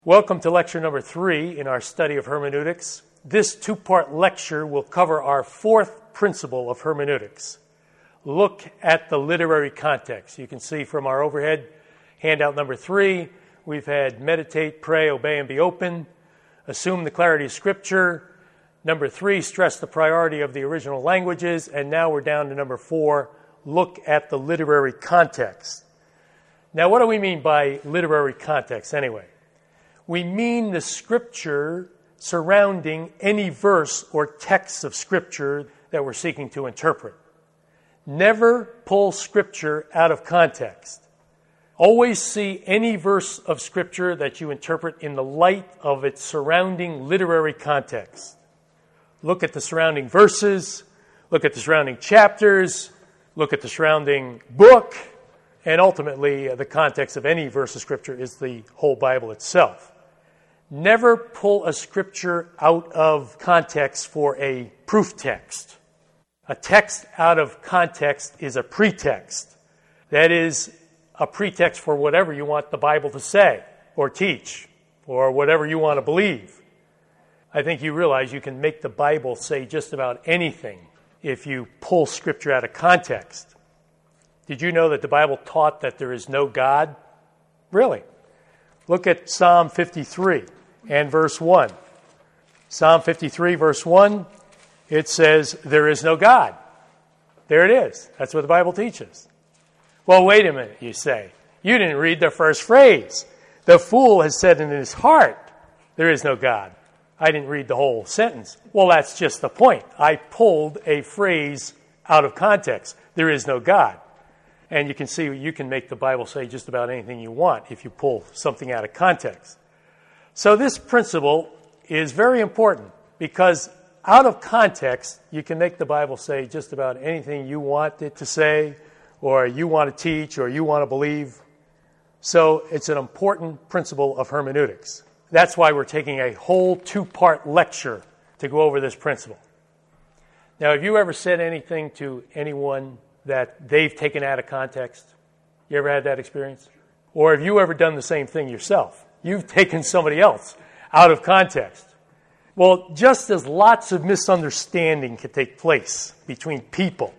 Welcome to lecture number 3 in our study of hermeneutics. This two-part lecture will cover our fourth principle of hermeneutics. Look at the literary context. You can see from our overhead handout number 3, we've had meditate, pray, obey, and be open, assume the clarity of Scripture. Number 3, stress the priority of the original languages. And now we're down to number 4, look at the literary context. Now, what do we mean by literary context anyway? We mean the Scripture surrounding any verse or text of Scripture that we're seeking to interpret. Never pull Scripture out of context. Always see any verse of Scripture that you interpret in the light of its surrounding literary context. Look at the surrounding verses, look at the surrounding chapters, look at the surrounding book, and ultimately the context of any verse of Scripture is the whole Bible itself. Never pull a Scripture out of context for a proof text. A text out of context is a pretext. That is a pretext for whatever you want the Bible to say or teach or whatever you want to believe. I think you realize you can make the Bible say just about anything if you pull Scripture out of context. Did you know that the Bible taught that there is no God? Really? Look at Psalm 53 and verse 1. Psalm 53, verse 1, it says, there is no God. There it is. That's what the Bible teaches. Well, wait a minute, you say. You didn't read the first phrase. The fool has said in his heart, there is no God. I didn't read the whole sentence. Well, that's just the point. I pulled a phrase out of context. There is no God. And you can see you can make the Bible say just about anything you want if you pull something out of context. So this principle is very important because out of context, you can make the Bible say just about anything you want it to say or you want to teach or you want to believe. So it's an important principle of hermeneutics. That's why we're taking a whole two-part lecture to go over this principle. Now, have you ever said anything to anyone that they've taken out of context? You ever had that experience? Or have you ever done the same thing yourself? You've taken somebody else out of context. Well, just as lots of misunderstanding can take place between people,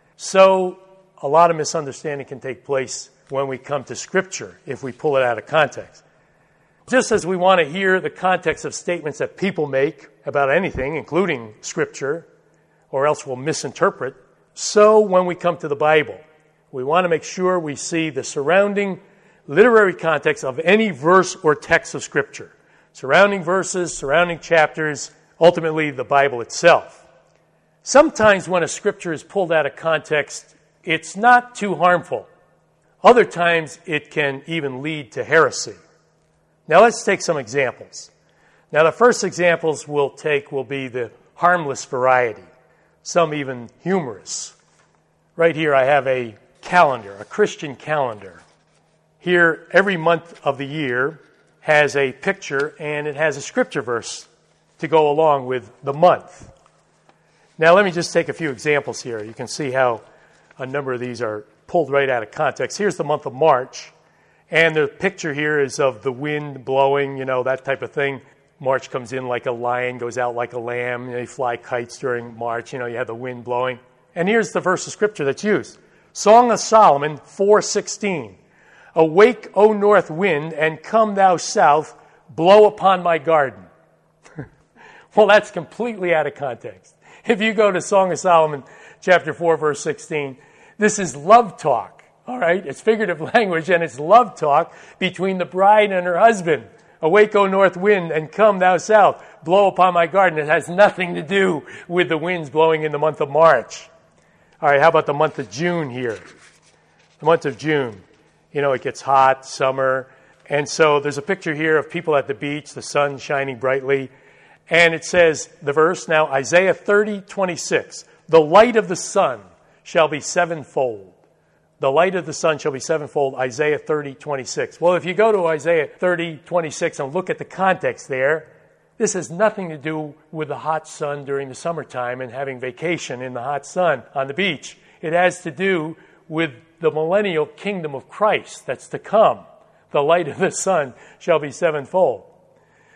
so a lot of misunderstanding can take place when we come to Scripture if we pull it out of context. Just as we want to hear the context of statements that people make about anything, including Scripture, or else we'll misinterpret, so when we come to the Bible, we want to make sure we see the surrounding literary context of any verse or text of Scripture. Surrounding verses, surrounding chapters, ultimately the Bible itself. Sometimes when a Scripture is pulled out of context, it's not too harmful. Other times it can even lead to heresy. Now let's take some examples. Now the first examples we'll take will be the harmless variety, some even humorous. Right here I have a calendar, a Christian calendar. Here, every month of the year has a picture and it has a Scripture verse to go along with the month. Now, let me just take a few examples here. You can see how a number of these are pulled right out of context. Here's the month of March, and the picture here is of the wind blowing, that type of thing. March comes in like a lion, goes out like a lamb. You fly kites during March. You have the wind blowing. And here's the verse of Scripture that's used. Song of Solomon 4:16. Awake, O north wind, and come thou south, blow upon my garden. Well, that's completely out of context. If you go to Song of Solomon, chapter 4, verse 16, this is love talk, all right? It's figurative language, and it's love talk between the bride and her husband. Awake, O north wind, and come thou south, blow upon my garden. It has nothing to do with the winds blowing in the month of March. All right, how about the month of June here? The month of June. It gets hot, summer, and so there's a picture here of people at the beach, the sun shining brightly, and it says, the verse now, Isaiah 30:26, the light of the sun shall be sevenfold. The light of the sun shall be sevenfold, Isaiah 30:26. Well, if you go to Isaiah 30:26 and look at the context there, this has nothing to do with the hot sun during the summertime and having vacation in the hot sun on the beach. It has to do with the millennial kingdom of Christ that's to come. The light of the sun shall be sevenfold.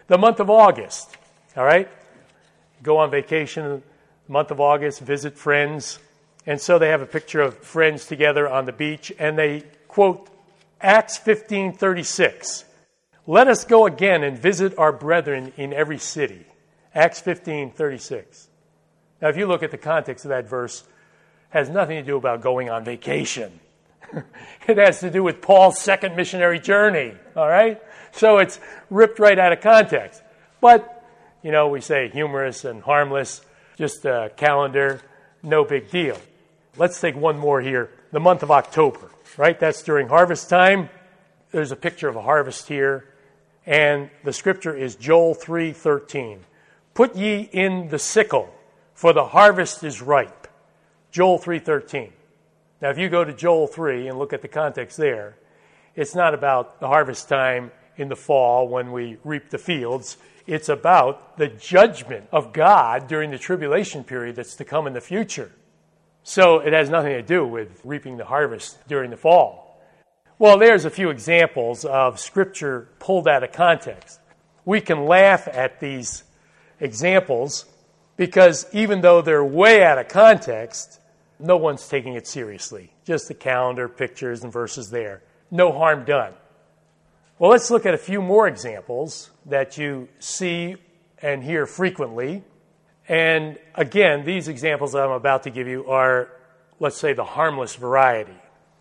The month of August, all right? Go on vacation in the month of August, visit friends. And so they have a picture of friends together on the beach, and they quote Acts 15:36. Let us go again and visit our brethren in every city. Acts 15:36. Now, if you look at the context of that verse, it has nothing to do about going on vacation. It has to do with Paul's second missionary journey, all right? So it's ripped right out of context. But, we say humorous and harmless, just a calendar, no big deal. Let's take one more here. The month of October, right? That's during harvest time. There's a picture of a harvest here. And the scripture is Joel 3:13. Put ye in the sickle, for the harvest is ripe. Joel 3:13. Now, if you go to Joel 3 and look at the context there, it's not about the harvest time in the fall when we reap the fields. It's about the judgment of God during the tribulation period that's to come in the future. So it has nothing to do with reaping the harvest during the fall. Well, there's a few examples of Scripture pulled out of context. We can laugh at these examples because even though they're way out of context, no one's taking it seriously. Just the calendar, pictures, and verses there. No harm done. Well, let's look at a few more examples that you see and hear frequently. And again, these examples that I'm about to give you are, let's say, the harmless variety.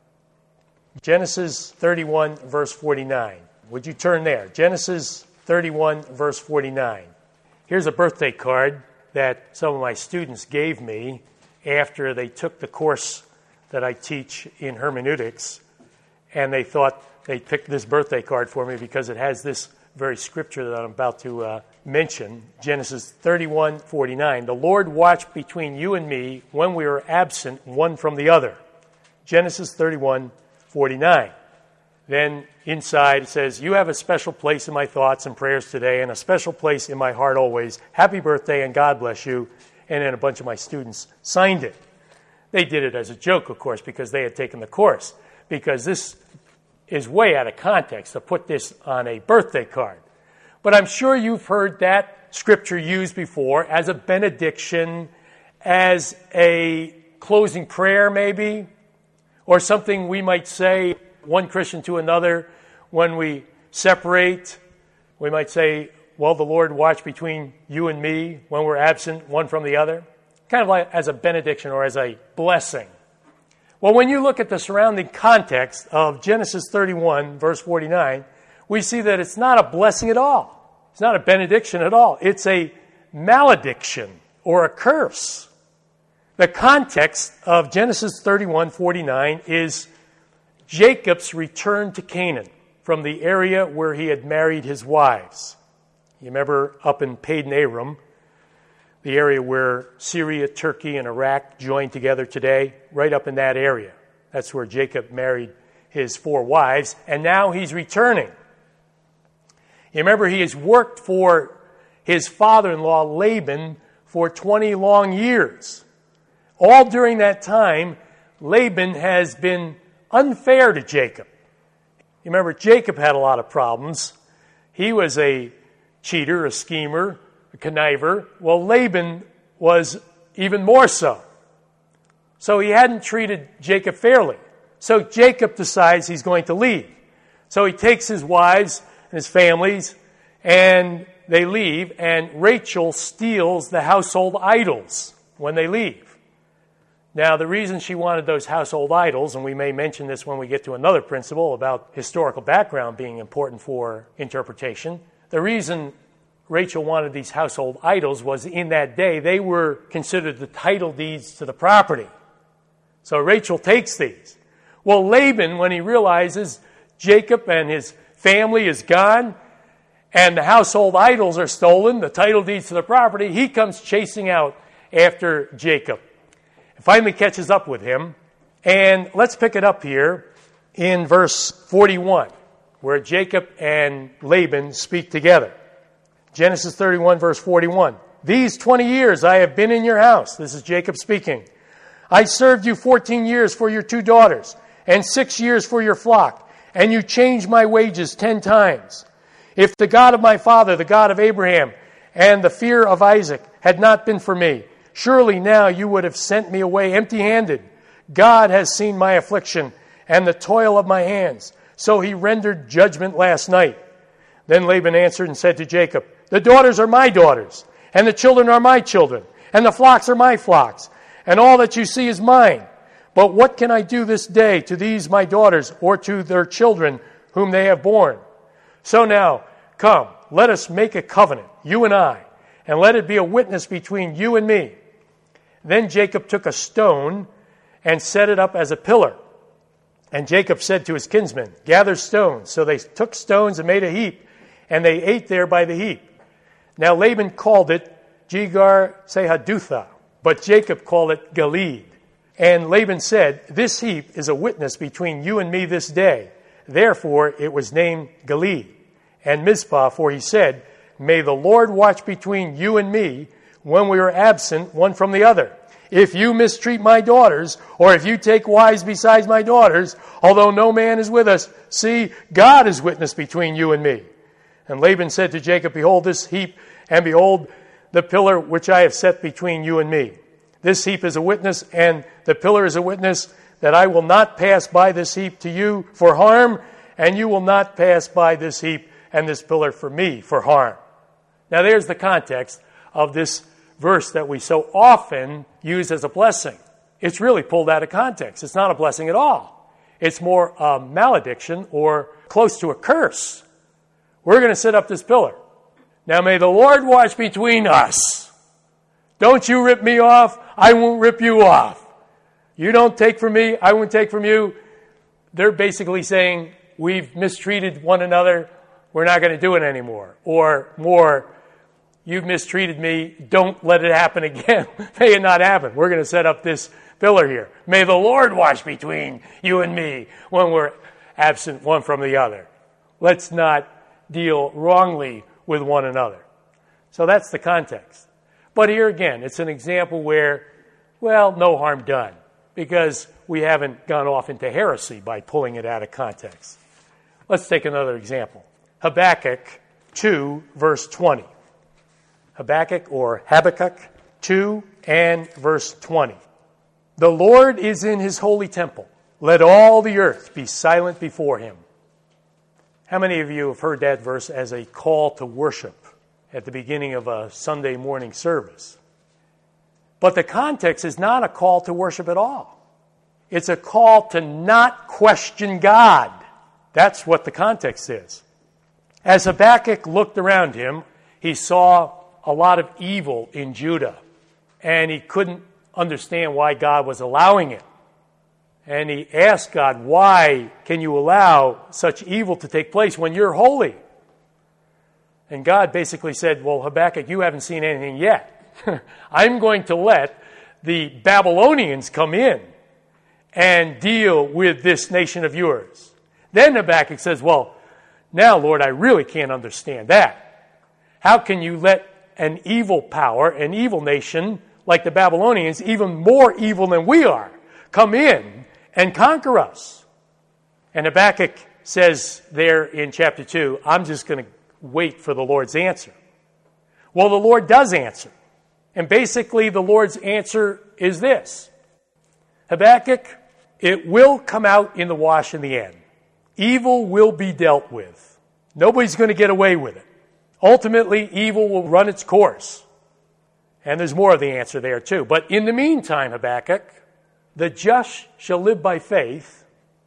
Genesis 31, verse 49. Would you turn there? Genesis 31, verse 49. Here's a birthday card that some of my students gave me after they took the course that I teach in hermeneutics, and they thought they picked this birthday card for me because it has this very scripture that I'm about to mention, Genesis 31:49. The Lord watched between you and me when we were absent one from the other. Genesis 31:49. Then inside it says, you have a special place in my thoughts and prayers today and a special place in my heart always. Happy birthday and God bless you. And then a bunch of my students signed it. They did it as a joke, of course, because they had taken the course. Because this is way out of context to put this on a birthday card. But I'm sure you've heard that scripture used before as a benediction, as a closing prayer maybe, or something we might say, one Christian to another, when we separate. We might say, well, the Lord watch between you and me when we're absent one from the other. Kind of like as a benediction or as a blessing. Well, when you look at the surrounding context of Genesis 31, verse 49, we see that it's not a blessing at all. It's not a benediction at all. It's a malediction or a curse. The context of Genesis 31:49 is Jacob's return to Canaan from the area where he had married his wives. You remember up in Padan Aram, the area where Syria, Turkey, and Iraq join together today, right up in that area. That's where Jacob married his 4 wives, and now he's returning. You remember he has worked for his father-in-law Laban for 20 long years. All during that time, Laban has been unfair to Jacob. You remember Jacob had a lot of problems. He was a cheater, a schemer, a conniver. Well, Laban was even more so. So he hadn't treated Jacob fairly. So Jacob decides he's going to leave. So he takes his wives and his families, and they leave, and Rachel steals the household idols when they leave. Now, the reason she wanted those household idols, and we may mention this when we get to another principle about historical background being important for interpretation, the reason Rachel wanted these household idols was in that day they were considered the title deeds to the property. So Rachel takes these. Well, Laban, when he realizes Jacob and his family is gone and the household idols are stolen, the title deeds to the property, he comes chasing out after Jacob. Finally catches up with him. And let's pick it up here in verse 41, where Jacob and Laban speak together. Genesis 31, verse 41. These 20 years I have been in your house. This is Jacob speaking. I served you 14 years for your 2 daughters and 6 years for your flock, and you changed my wages 10 times. If the God of my father, the God of Abraham, and the fear of Isaac had not been for me, surely now you would have sent me away empty-handed. God has seen my affliction and the toil of my hands. So he rendered judgment last night. Then Laban answered and said to Jacob, the daughters are my daughters, and the children are my children, and the flocks are my flocks, and all that you see is mine. But what can I do this day to these my daughters, or to their children whom they have borne? So now, come, let us make a covenant, you and I, and let it be a witness between you and me. Then Jacob took a stone and set it up as a pillar. And Jacob said to his kinsmen, gather stones. So they took stones and made a heap, and they ate there by the heap. Now Laban called it Jegar-Sahadutha, but Jacob called it Gilead. And Laban said, this heap is a witness between you and me this day. Therefore it was named Gilead. And Mizpah, for he said, may the Lord watch between you and me when we are absent one from the other. If you mistreat my daughters, or if you take wives besides my daughters, although no man is with us, see, God is witness between you and me. And Laban said to Jacob, behold this heap, and behold the pillar which I have set between you and me. This heap is a witness, and the pillar is a witness, that I will not pass by this heap to you for harm, and you will not pass by this heap and this pillar for me for harm. Now there's the context of this verse that we so often use as a blessing. It's really pulled out of context. It's not a blessing at all. It's more a malediction or close to a curse. We're going to set up this pillar. Now may the Lord watch between us. Don't you rip me off, I won't rip you off. You don't take from me, I won't take from you. They're basically saying, we've mistreated one another, we're not going to do it anymore. Or more, you've mistreated me, don't let it happen again. May it not happen. We're going to set up this pillar here. May the Lord watch between you and me when we're absent one from the other. Let's not deal wrongly with one another. So that's the context. But here again, it's an example where, well, no harm done, because we haven't gone off into heresy by pulling it out of context. Let's take another example. Habakkuk 2, verse 20. Habakkuk 2 and verse 20. The Lord is in his holy temple. Let all the earth be silent before him. How many of you have heard that verse as a call to worship at the beginning of a Sunday morning service? But the context is not a call to worship at all. It's a call to not question God. That's what the context is. As Habakkuk looked around him, he saw a lot of evil in Judah, and he couldn't understand why God was allowing it. And he asked God, why can you allow such evil to take place when you're holy? And God basically said, well, Habakkuk, you haven't seen anything yet. I'm going to let the Babylonians come in and deal with this nation of yours. Then Habakkuk says, well, now, Lord, I really can't understand that. How can you let an evil power, an evil nation like the Babylonians, even more evil than we are, come in and conquer us? And Habakkuk says there in chapter 2, I'm just going to wait for the Lord's answer. Well, the Lord does answer. And basically the Lord's answer is this. Habakkuk, it will come out in the wash in the end. Evil will be dealt with. Nobody's going to get away with it. Ultimately, evil will run its course. And there's more of the answer there too. But in the meantime, Habakkuk, the just shall live by faith.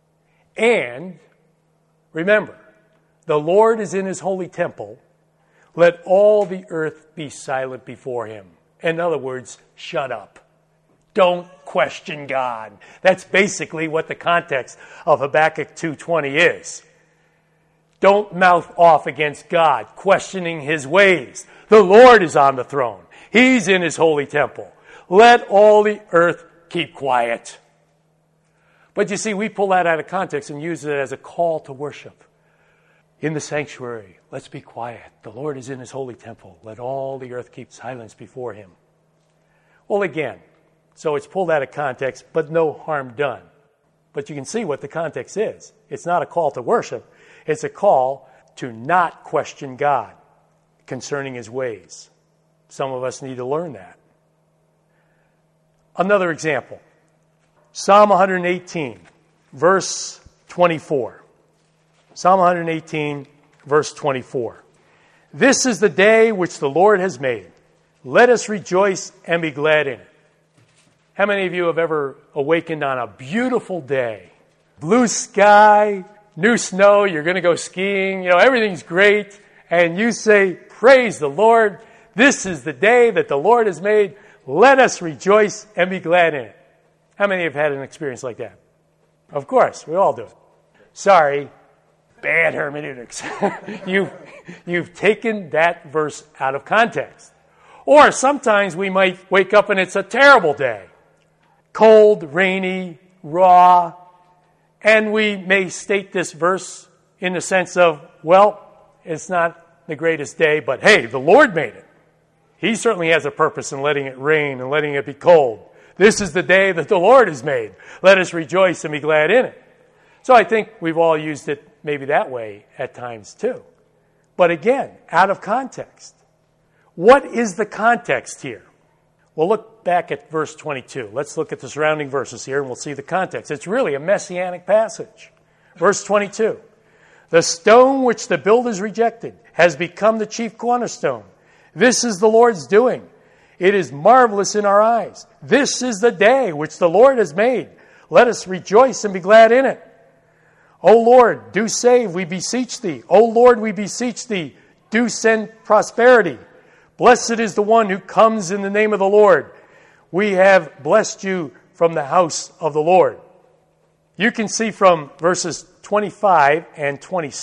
And remember, the Lord is in his holy temple. Let all the earth be silent before him. In other words, shut up. Don't question God. That's basically what the context of Habakkuk 2:20 is. Don't mouth off against God, questioning his ways. The Lord is on the throne. He's in his holy temple. Let all the earth keep quiet. But you see, we pull that out of context and use it as a call to worship. In the sanctuary, let's be quiet. The Lord is in his holy temple. Let all the earth keep silence before him. Well, again, so it's pulled out of context, but no harm done. But you can see what the context is. It's not a call to worship. It's a call to not question God concerning his ways. Some of us need to learn that. Another example, Psalm 118, verse 24. Psalm 118, verse 24. This is the day which the Lord has made. Let us rejoice and be glad in it. How many of you have ever awakened on a beautiful day? Blue sky, new snow, you're going to go skiing, everything's great, and you say, praise the Lord. This is the day that the Lord has made. Let us rejoice and be glad in it. How many have had an experience like that? Of course, we all do. Sorry, bad hermeneutics. You've taken that verse out of context. Or sometimes we might wake up and it's a terrible day. Cold, rainy, raw. And we may state this verse in the sense of, well, it's not the greatest day, but hey, the Lord made it. He certainly has a purpose in letting it rain and letting it be cold. This is the day that the Lord has made. Let us rejoice and be glad in it. So I think we've all used it maybe that way at times too. But again, out of context. What is the context here? Well, look back at verse 22. Let's look at the surrounding verses here and we'll see the context. It's really a messianic passage. Verse 22. The stone which the builders rejected has become the chief cornerstone. This is the Lord's doing. It is marvelous in our eyes. This is the day which the Lord has made. Let us rejoice and be glad in it. O Lord, do save, we beseech thee. O Lord, we beseech thee, do send prosperity. Blessed is the one who comes in the name of the Lord. We have blessed you from the house of the Lord. You can see from verses 25 and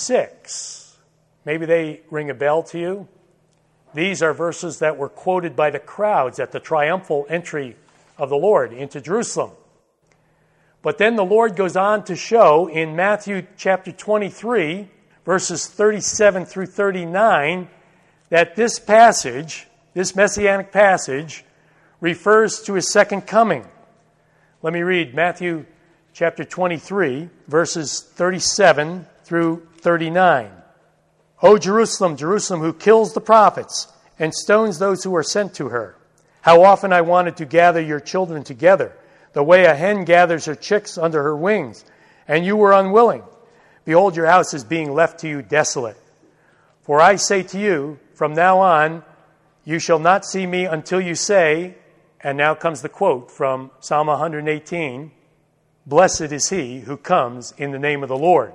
26. Maybe they ring a bell to you. These are verses that were quoted by the crowds at the triumphal entry of the Lord into Jerusalem. But then the Lord goes on to show in Matthew chapter 23, verses 37 through 39, that this passage, this messianic passage, refers to his second coming. Let me read Matthew chapter 23, verses 37 through 39. O Jerusalem, Jerusalem, who kills the prophets and stones those who are sent to her. How often I wanted to gather your children together, the way a hen gathers her chicks under her wings, and you were unwilling. Behold, your house is being left to you desolate. For I say to you, from now on, you shall not see me until you say, and now comes the quote from Psalm 118, blessed is he who comes in the name of the Lord.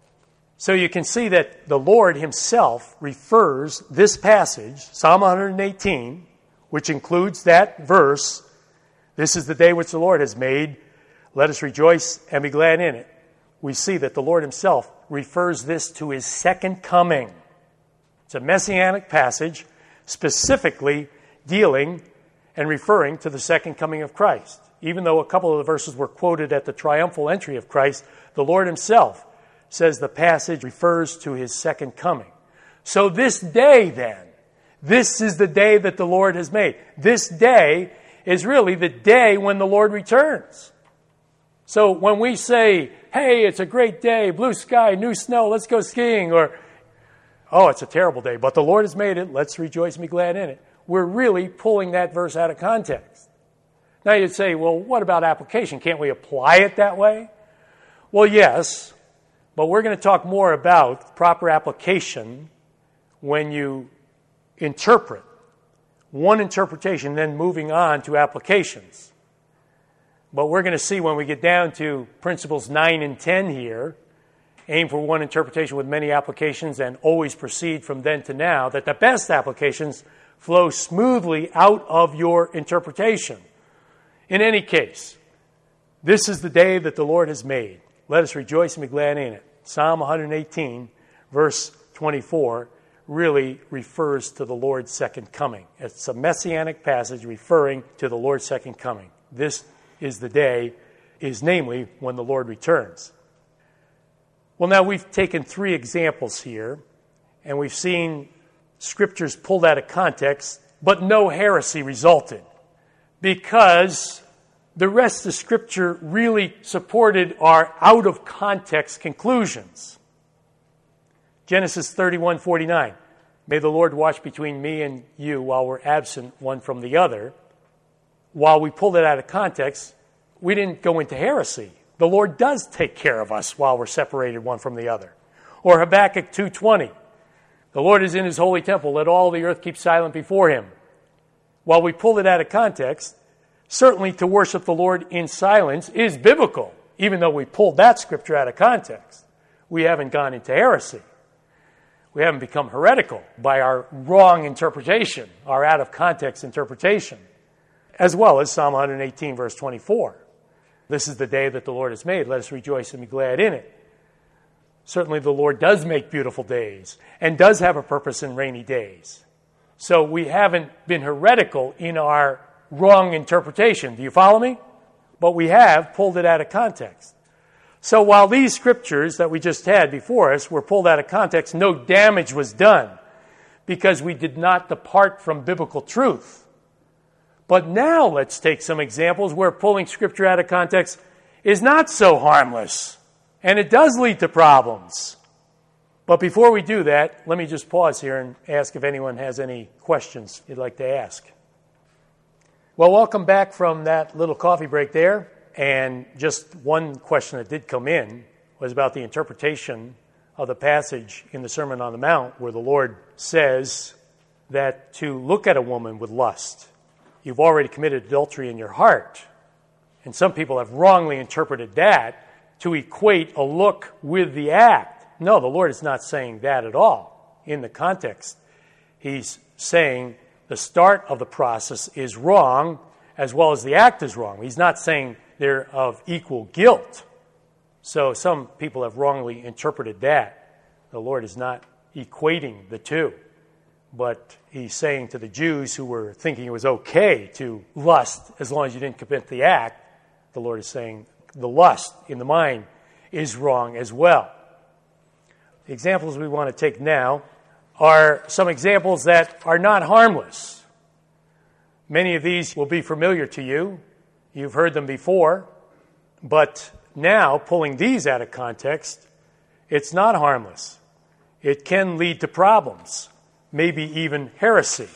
So you can see that the Lord himself refers this passage, Psalm 118, which includes that verse, this is the day which the Lord has made, let us rejoice and be glad in it. We see that the Lord himself refers this to his second coming. It's a messianic passage specifically dealing and referring to the second coming of Christ. Even though a couple of the verses were quoted at the triumphal entry of Christ, the Lord himself says the passage refers to his second coming. So this day then, this is the day that the Lord has made. This day is really the day when the Lord returns. So when we say, hey, it's a great day, blue sky, new snow, let's go skiing, or, oh, it's a terrible day, but the Lord has made it, let's rejoice and be glad in it, we're really pulling that verse out of context. Now you'd say, well, what about application? Can't we apply it that way? Well, yes, but we're going to talk more about proper application when you interpret. One interpretation, then moving on to applications. But we're going to see when we get down to principles 9 and 10 here, aim for one interpretation with many applications and always proceed from then to now, that the best applications flow smoothly out of your interpretation. In any case, this is the day that the Lord has made. Let us rejoice and be glad in it. Psalm 118, verse 24, really refers to the Lord's second coming. It's a messianic passage referring to the Lord's second coming. This is the day, is namely when the Lord returns. Well, now we've taken 3 examples here, and we've seen scriptures pulled out of context, but no heresy resulted, because the rest of Scripture really supported our out-of-context conclusions. Genesis 31:49. May the Lord watch between me and you while we're absent one from the other. While we pulled it out of context, we didn't go into heresy. The Lord does take care of us while we're separated one from the other. Or Habakkuk 2:20. The Lord is in his holy temple. Let all the earth keep silent before him. While we pulled it out of context, certainly to worship the Lord in silence is biblical. Even though we pulled that scripture out of context, we haven't gone into heresy. We haven't become heretical by our wrong interpretation, our out-of-context interpretation, as well as Psalm 118, verse 24. This is the day that the Lord has made. Let us rejoice and be glad in it. Certainly the Lord does make beautiful days and does have a purpose in rainy days. So we haven't been heretical in our wrong interpretation. Do you follow me? But we have pulled it out of context. So while these scriptures that we just had before us were pulled out of context, no damage was done because we did not depart from biblical truth. But now let's take some examples where pulling scripture out of context is not so harmless, and it does lead to problems. But before we do that, let me just pause here and ask if anyone has any questions you'd like to ask. Well, welcome back from that little coffee break there. And just one question that did come in was about the interpretation of the passage in the Sermon on the Mount where the Lord says that to look at a woman with lust, you've already committed adultery in your heart. And some people have wrongly interpreted that to equate a look with the act. No, the Lord is not saying that at all. In the context, he's saying the start of the process is wrong as well as the act is wrong. He's not saying they're of equal guilt. So some people have wrongly interpreted that. The Lord is not equating the two. But he's saying to the Jews who were thinking it was okay to lust as long as you didn't commit the act, the Lord is saying the lust in the mind is wrong as well. The examples we want to take now are some examples that are not harmless. Many of these will be familiar to you. You've heard them before. But now, pulling these out of context, it's not harmless. It can lead to problems, maybe even heresy.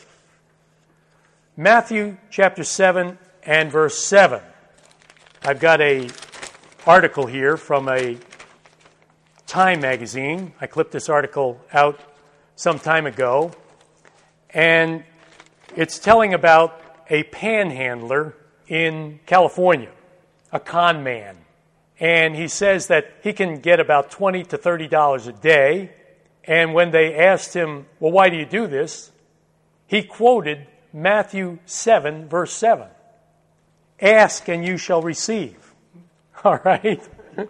Matthew chapter 7 and verse 7. I've got an article here from a Time magazine. I clipped this article out some time ago, and it's telling about a panhandler in California, a con man. And he says that he can get about $20 to $30 a day. And when they asked him, well, why do you do this? He quoted Matthew 7, verse 7. Ask and you shall receive. All right?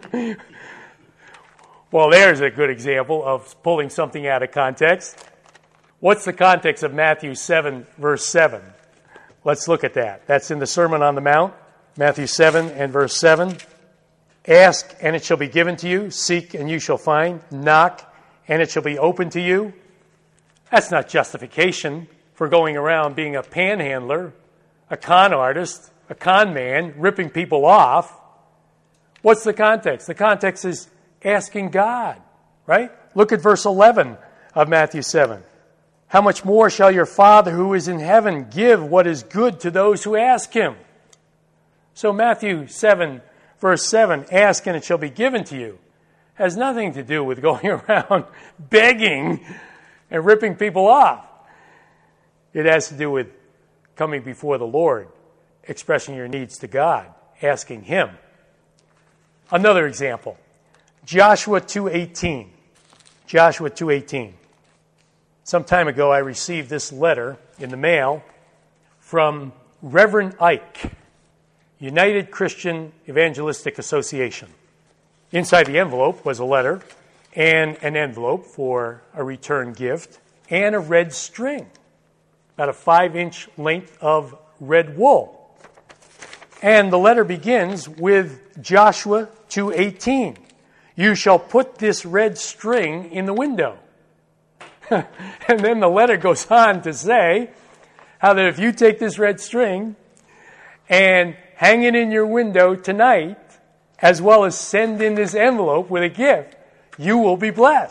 Well, there's a good example of pulling something out of context. What's the context of Matthew 7, verse 7? Let's look at that. That's in the Sermon on the Mount, Matthew 7 and verse 7. Ask, and it shall be given to you. Seek, and you shall find. Knock, and it shall be open to you. That's not justification for going around being a panhandler, a con artist, a con man, ripping people off. What's the context? The context is asking God, right? Look at verse 11 of Matthew 7. How much more shall your Father who is in heaven give what is good to those who ask him? So Matthew 7, verse 7, ask and it shall be given to you, has nothing to do with going around begging and ripping people off. It has to do with coming before the Lord, expressing your needs to God, asking him. Another example, Joshua 2:18. Joshua 2:18. Some time ago, I received this letter in the mail from Reverend Ike, United Christian Evangelistic Association. Inside the envelope was a letter and an envelope for a return gift and a red string, about a 5-inch length of red wool. And the letter begins with Joshua 2:18. You shall put this red string in the window. And then the letter goes on to say how that if you take this red string and hang it in your window tonight, as well as send in this envelope with a gift, you will be blessed.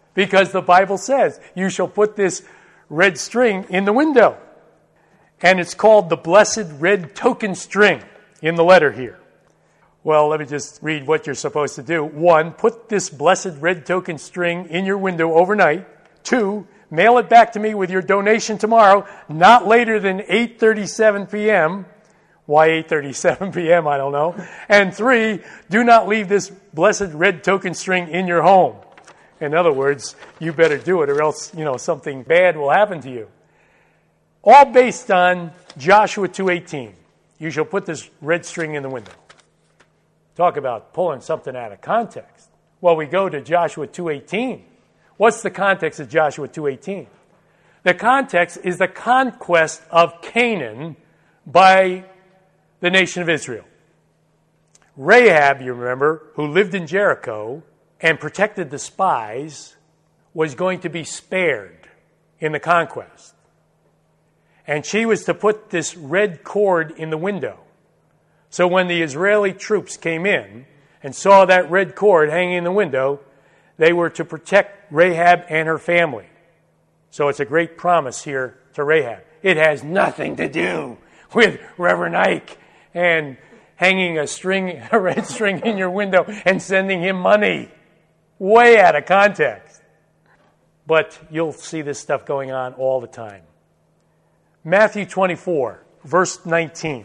Because the Bible says, you shall put this red string in the window. And it's called the blessed red token string in the letter here. Well, let me just read what you're supposed to do. 1, put this blessed red token string in your window overnight. 2, mail it back to me with your donation tomorrow, not later than 8:37 p.m. Why 8:37 p.m., I don't know. And 3, do not leave this blessed red token string in your home. In other words, you better do it or else, something bad will happen to you. All based on Joshua 2:18. You shall put this red string in the window. Talk about pulling something out of context. Well, we go to Joshua 2:18. What's the context of Joshua 2:18? The context is the conquest of Canaan by the nation of Israel. Rahab, you remember, who lived in Jericho and protected the spies, was going to be spared in the conquest. And she was to put this red cord in the window. So when the Israeli troops came in and saw that red cord hanging in the window, they were to protect Rahab and her family. So it's a great promise here to Rahab. It has nothing to do with Reverend Ike and hanging a red string in your window and sending him money. Way out of context. But you'll see this stuff going on all the time. Matthew 24, verse 19.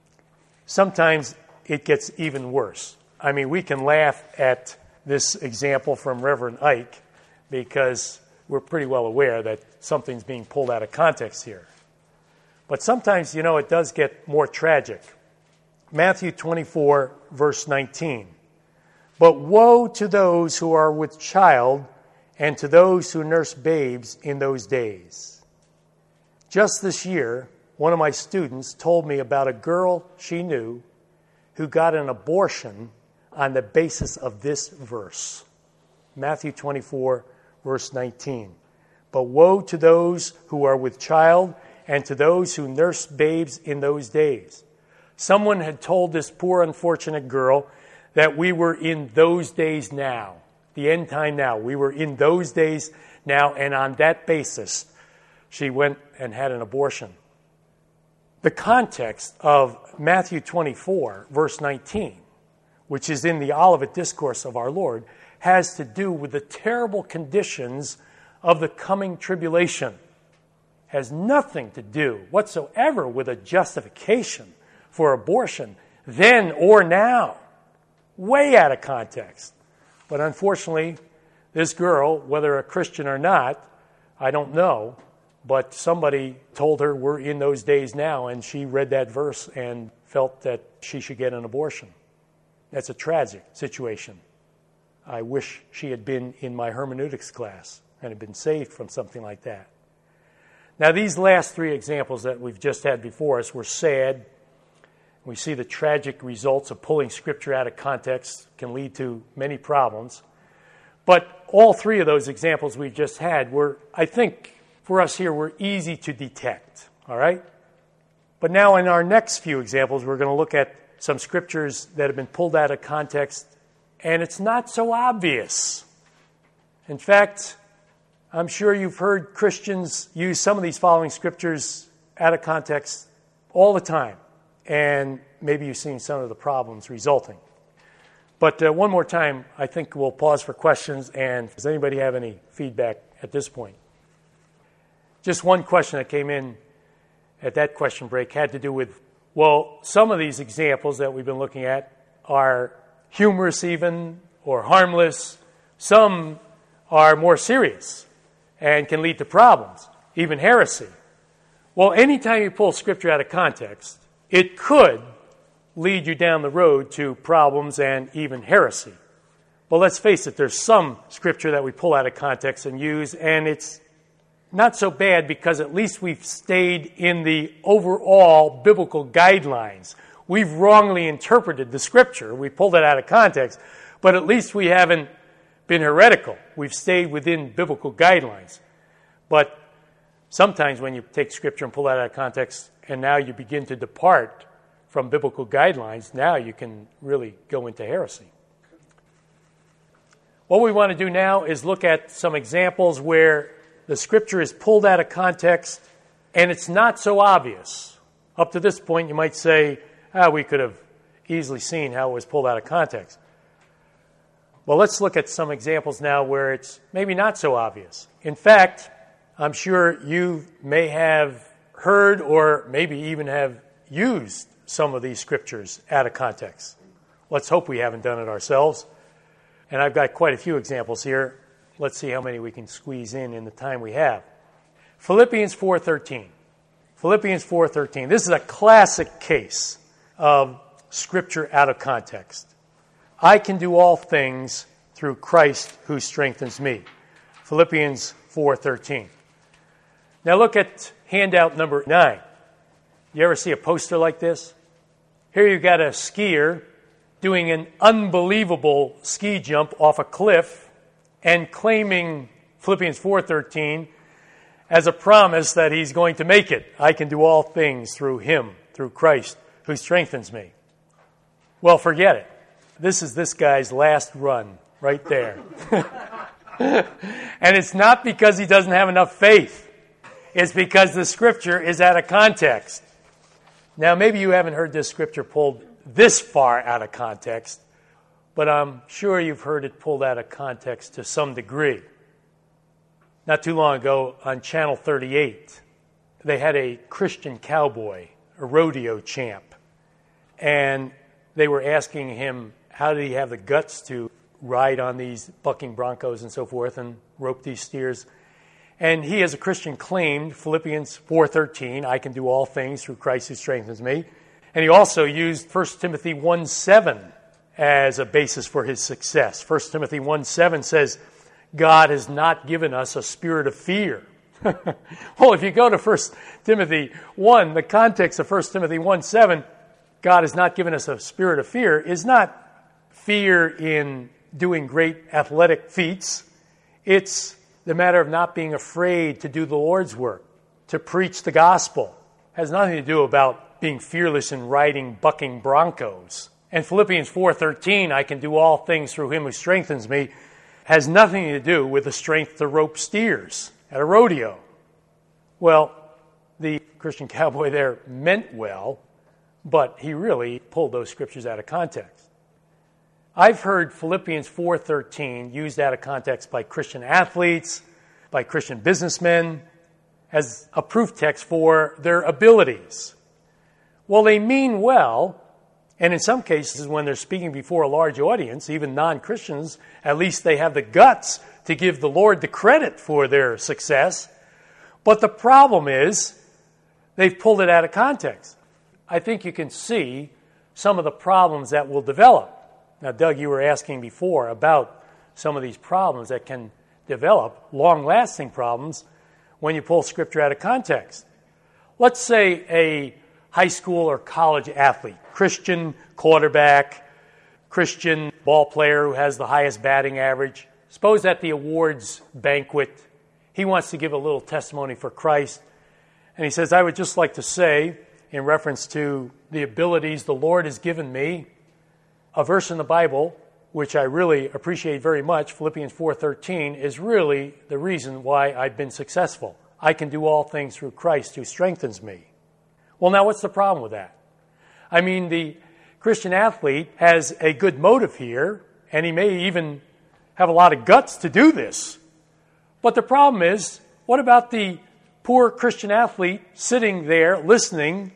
Sometimes it gets even worse. I mean, we can laugh at this example from Reverend Ike because we're pretty well aware that something's being pulled out of context here. But sometimes, it does get more tragic. Matthew 24, verse 19. But woe to those who are with child and to those who nurse babes in those days. Just this year, one of my students told me about a girl she knew who got an abortion on the basis of this verse. Matthew 24, verse 19. But woe to those who are with child and to those who nurse babes in those days. Someone had told this poor, unfortunate girl that we were in those days now, the end time now. We were in those days now, and on that basis, she went and had an abortion. The context of Matthew 24, verse 19, which is in the Olivet Discourse of our Lord, has to do with the terrible conditions of the coming tribulation. Has nothing to do whatsoever with a justification for abortion then or now. Way out of context. But unfortunately, this girl, whether a Christian or not, I don't know, but somebody told her we're in those days now, and she read that verse and felt that she should get an abortion. That's a tragic situation. I wish she had been in my hermeneutics class and had been saved from something like that. Now, these last 3 examples that we've just had before us were sad. We see the tragic results of pulling Scripture out of context can lead to many problems. But all 3 of those examples we've just had were, I think, for us here, were easy to detect. All right? But now in our next few examples, we're going to look at some Scriptures that have been pulled out of context, and it's not so obvious. In fact, I'm sure you've heard Christians use some of these following Scriptures out of context all the time. And maybe you've seen some of the problems resulting. But one more time, I think we'll pause for questions. And does anybody have any feedback at this point? Just one question that came in at that question break had to do with, well, some of these examples that we've been looking at are humorous even or harmless. Some are more serious and can lead to problems, even heresy. Well, anytime you pull Scripture out of context, it could lead you down the road to problems and even heresy. But let's face it, there's some Scripture that we pull out of context and use, and it's not so bad because at least we've stayed in the overall biblical guidelines. We've wrongly interpreted the Scripture. We pulled it out of context, but at least we haven't been heretical. We've stayed within biblical guidelines. But sometimes when you take Scripture and pull it out of context, and now you begin to depart from biblical guidelines, now you can really go into heresy. What we want to do now is look at some examples where the Scripture is pulled out of context and it's not so obvious. Up to this point, you might say, we could have easily seen how it was pulled out of context. Well, let's look at some examples now where it's maybe not so obvious. In fact, I'm sure you may have heard or maybe even have used some of these scriptures out of context. Let's hope we haven't done it ourselves. And I've got quite a few examples here. Let's see how many we can squeeze in the time we have. Philippians 4:13. Philippians 4:13. This is a classic case of scripture out of context. I can do all things through Christ who strengthens me. Philippians 4:13. Now look at handout number 9. You ever see a poster like this? Here you've got a skier doing an unbelievable ski jump off a cliff and claiming Philippians 4:13 as a promise that he's going to make it. I can do all things through him, through Christ, who strengthens me. Well, forget it. This is this guy's last run right there. And it's not because he doesn't have enough faith. It's because the scripture is out of context. Now, maybe you haven't heard this scripture pulled this far out of context, but I'm sure you've heard it pulled out of context to some degree. Not too long ago on Channel 38, they had a Christian cowboy, a rodeo champ, and they were asking him, how did he have the guts to ride on these bucking broncos and so forth and rope these steers? And he, as a Christian, claimed Philippians 4:13, I can do all things through Christ who strengthens me. And he also used 1 Timothy 1:7 as a basis for his success. 1 Timothy 1:7 says, God has not given us a spirit of fear. Well, if you go to 1 Timothy 1, the context of 1 Timothy 1:7, God has not given us a spirit of fear, is not fear in doing great athletic feats. It's the matter of not being afraid to do the Lord's work, to preach the gospel. It has nothing to do about being fearless in riding bucking broncos. And Philippians 4:13, I can do all things through him who strengthens me, has nothing to do with the strength to rope steers at a rodeo. Well, the Christian cowboy there meant well, but he really pulled those scriptures out of context. I've heard Philippians 4:13 used out of context by Christian athletes, by Christian businessmen, as a proof text for their abilities. Well, they mean well, and in some cases when they're speaking before a large audience, even non-Christians, at least they have the guts to give the Lord the credit for their success. But the problem is they've pulled it out of context. I think you can see some of the problems that will develop. Now, Doug, you were asking before about some of these problems that can develop, long-lasting problems, when you pull Scripture out of context. Let's say a high school or college athlete, Christian quarterback, Christian ball player who has the highest batting average. Suppose at the awards banquet, he wants to give a little testimony for Christ, and he says, I would just like to say, in reference to the abilities the Lord has given me, a verse in the Bible, which I really appreciate very much, Philippians 4:13, is really the reason why I've been successful. I can do all things through Christ who strengthens me. Well, now what's the problem with that? I mean, the Christian athlete has a good motive here, and he may even have a lot of guts to do this. But the problem is, what about the poor Christian athlete sitting there listening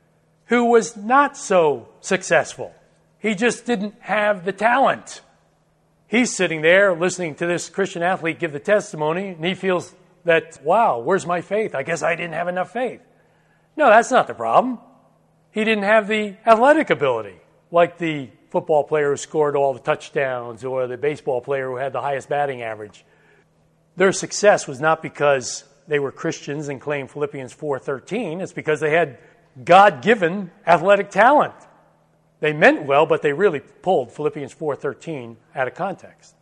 who was not so successful? He just didn't have the talent. He's sitting there listening to this Christian athlete give the testimony, and he feels that, wow, where's my faith? I guess I didn't have enough faith. No, that's not the problem. He didn't have the athletic ability, like the football player who scored all the touchdowns or the baseball player who had the highest batting average. Their success was not because they were Christians and claimed Philippians 4:13. It's because they had God-given athletic talent. They meant well, but they really pulled Philippians 4:13 out of context.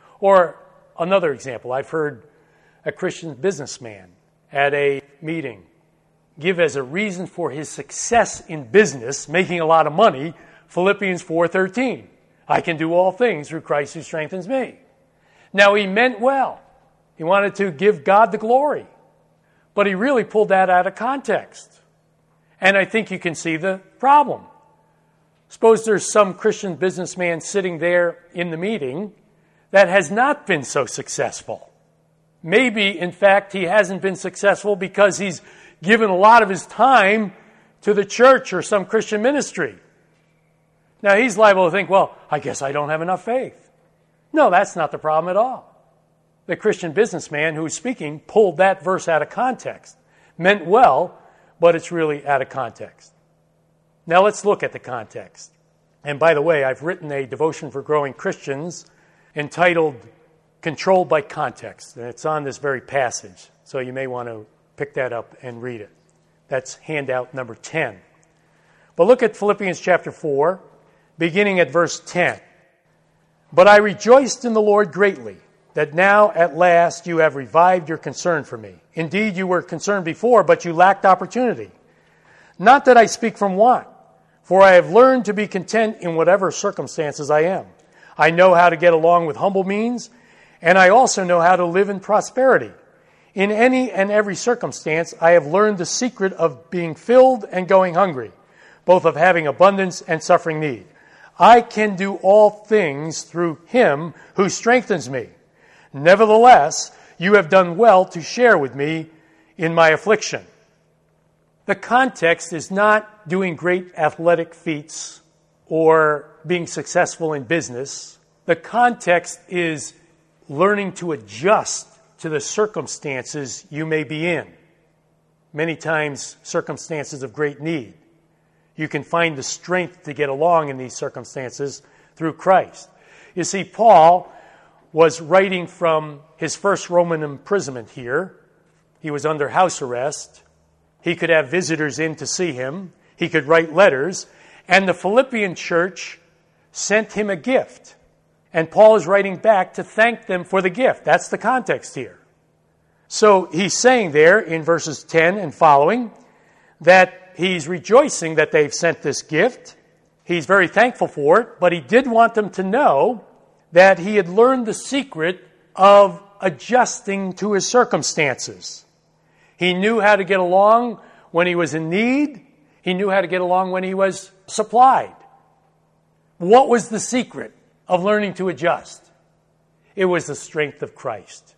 Or another example, I've heard a Christian businessman at a meeting give as a reason for his success in business, making a lot of money, Philippians 4:13. I can do all things through Christ who strengthens me. Now, he meant well. He wanted to give God the glory. But he really pulled that out of context. And I think you can see the problem. Suppose there's some Christian businessman sitting there in the meeting that has not been so successful. Maybe, in fact, he hasn't been successful because he's given a lot of his time to the church or some Christian ministry. Now, he's liable to think, well, I guess I don't have enough faith. No, that's not the problem at all. The Christian businessman who's speaking pulled that verse out of context. Meant well, but it's really out of context. Now let's look at the context. And by the way, I've written a devotion for growing Christians entitled Controlled by Context. And it's on this very passage. So you may want to pick that up and read it. That's handout number 10. But look at Philippians chapter 4, beginning at verse 10. But I rejoiced in the Lord greatly, that now at last you have revived your concern for me. Indeed, you were concerned before, but you lacked opportunity. Not that I speak from want, for I have learned to be content in whatever circumstances I am. I know how to get along with humble means, and I also know how to live in prosperity. In any and every circumstance, I have learned the secret of being filled and going hungry, both of having abundance and suffering need. I can do all things through him who strengthens me. Nevertheless, you have done well to share with me in my affliction. The context is not doing great athletic feats or being successful in business. The context is learning to adjust to the circumstances you may be in. Many times, circumstances of great need. You can find the strength to get along in these circumstances through Christ. You see, Paul was writing from his first Roman imprisonment here. He was under house arrest. He could have visitors in to see him. He could write letters. And the Philippian church sent him a gift. And Paul is writing back to thank them for the gift. That's the context here. So he's saying there in verses 10 and following that he's rejoicing that they've sent this gift. He's very thankful for it, but he did want them to know that he had learned the secret of adjusting to his circumstances. He knew how to get along when he was in need. He knew how to get along when he was supplied. What was the secret of learning to adjust? It was the strength of Christ.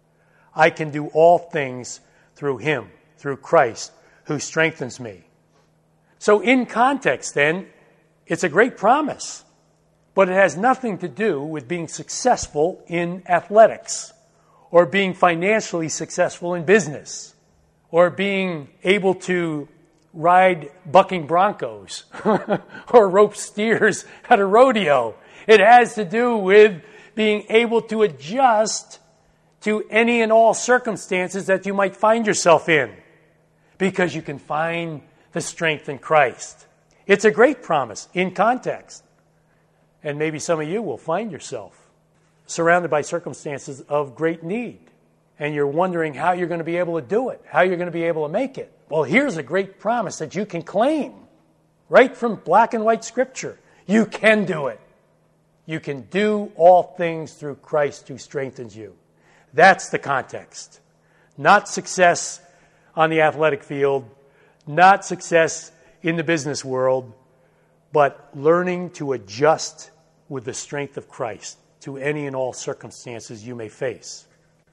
I can do all things through him, through Christ, who strengthens me. So in context, then, it's a great promise. But it has nothing to do with being successful in athletics or being financially successful in business or being able to ride bucking broncos or rope steers at a rodeo. It has to do with being able to adjust to any and all circumstances that you might find yourself in because you can find the strength in Christ. It's a great promise in context. And maybe some of you will find yourself surrounded by circumstances of great need. And you're wondering how you're going to be able to do it, how you're going to be able to make it. Well, here's a great promise that you can claim right from black and white Scripture. You can do it. You can do all things through Christ who strengthens you. That's the context. Not success on the athletic field, not success in the business world, but learning to adjust with the strength of Christ to any and all circumstances you may face.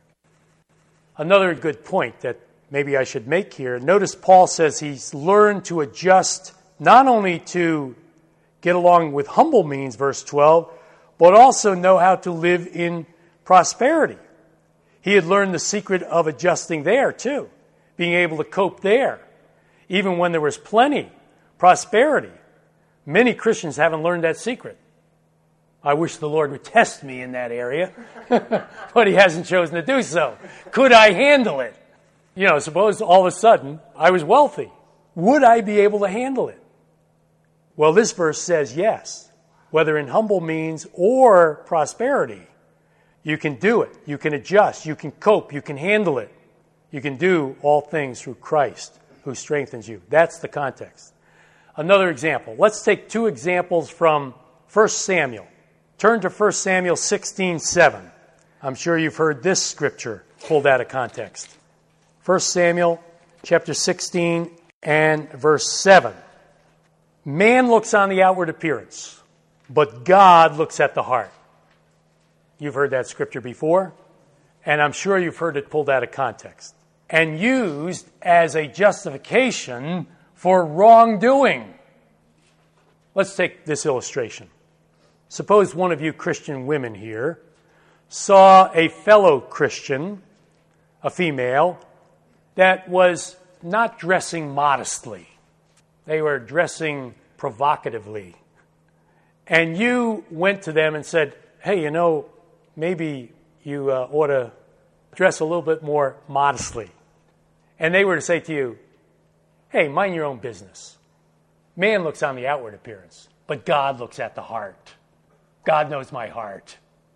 Another good point that maybe I should make here, notice Paul says he's learned to adjust not only to get along with humble means, verse 12, but also know how to live in prosperity. He had learned the secret of adjusting there too, being able to cope there, even when there was plenty, prosperity. Many Christians haven't learned that secret. I wish the Lord would test me in that area, but he hasn't chosen to do so. Could I handle it? Suppose all of a sudden I was wealthy. Would I be able to handle it? Well, this verse says yes. Whether in humble means or prosperity, you can do it. You can adjust. You can cope. You can handle it. You can do all things through Christ who strengthens you. That's the context. Another example. Let's take two examples from 1 Samuel. Turn to 1 Samuel 16:7. I'm sure you've heard this scripture pulled out of context. 1 Samuel chapter 16 and verse 7. Man looks on the outward appearance, but God looks at the heart. You've heard that scripture before, and I'm sure you've heard it pulled out of context and used as a justification for wrongdoing. Let's take this illustration. Suppose one of you Christian women here saw a fellow Christian, a female, that was not dressing modestly. They were dressing provocatively. And you went to them and said, hey, maybe you ought to dress a little bit more modestly. And they were to say to you, hey, mind your own business. Man looks on the outward appearance, but God looks at the heart. God knows my heart.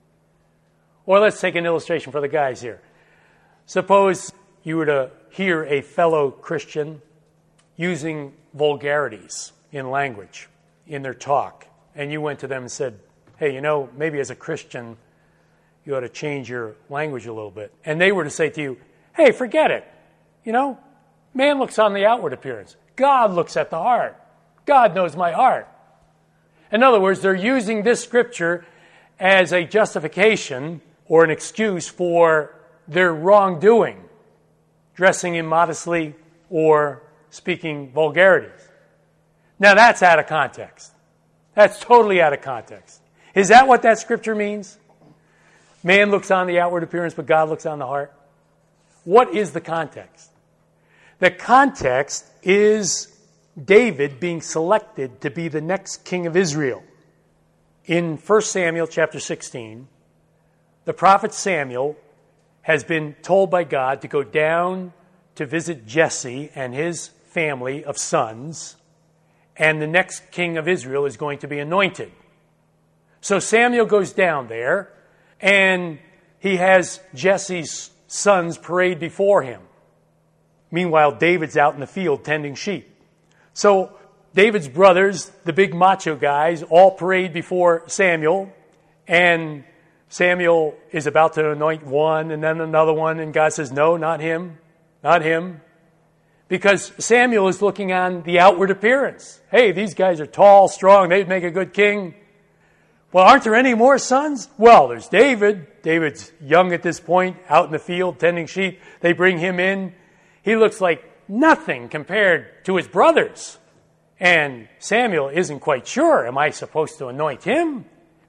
Or let's take an illustration for the guys here. Suppose you were to hear a fellow Christian using vulgarities in language, in their talk, and you went to them and said, hey, maybe as a Christian, you ought to change your language a little bit. And they were to say to you, hey, forget it. Man looks on the outward appearance. God looks at the heart. God knows my heart. In other words, they're using this scripture as a justification or an excuse for their wrongdoing, dressing immodestly or speaking vulgarities. Now that's out of context. That's totally out of context. Is that what that scripture means? Man looks on the outward appearance, but God looks on the heart. What is the context? The context is David being selected to be the next king of Israel. In 1 Samuel chapter 16, the prophet Samuel has been told by God to go down to visit Jesse and his family of sons, and the next king of Israel is going to be anointed. So Samuel goes down there, and he has Jesse's sons parade before him. Meanwhile, David's out in the field tending sheep. So David's brothers, the big macho guys, all parade before Samuel, and Samuel is about to anoint one and then another one, and God says, no, not him, not him. Because Samuel is looking on the outward appearance. Hey, these guys are tall, strong, they'd make a good king. Well, aren't there any more sons? Well, there's David. David's young at this point, out in the field tending sheep. They bring him in. He looks like nothing compared to his brothers. And Samuel isn't quite sure, am I supposed to anoint him?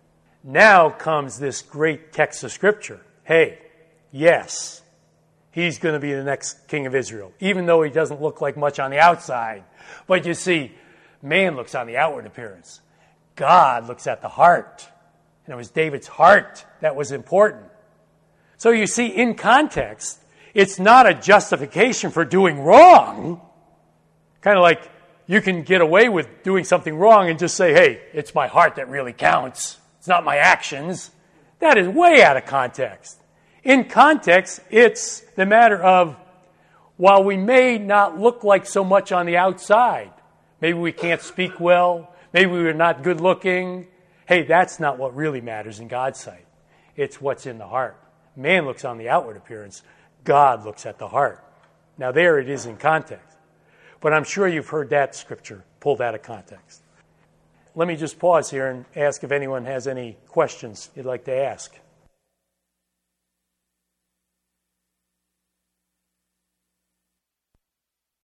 Now comes this great text of Scripture. Hey, yes, he's going to be the next king of Israel, even though he doesn't look like much on the outside. But you see, man looks on the outward appearance. God looks at the heart. And it was David's heart that was important. So you see, in context, it's not a justification for doing wrong. Kind of like you can get away with doing something wrong and just say, hey, it's my heart that really counts. It's not my actions. That is way out of context. In context, it's the matter of, while we may not look like so much on the outside, maybe we can't speak well, maybe we're not good looking, hey, that's not what really matters in God's sight. It's what's in the heart. Man looks on the outward appearance. God looks at the heart. Now there it is in context. But I'm sure you've heard that scripture pulled out of context. Let me just pause here and ask if anyone has any questions you'd like to ask.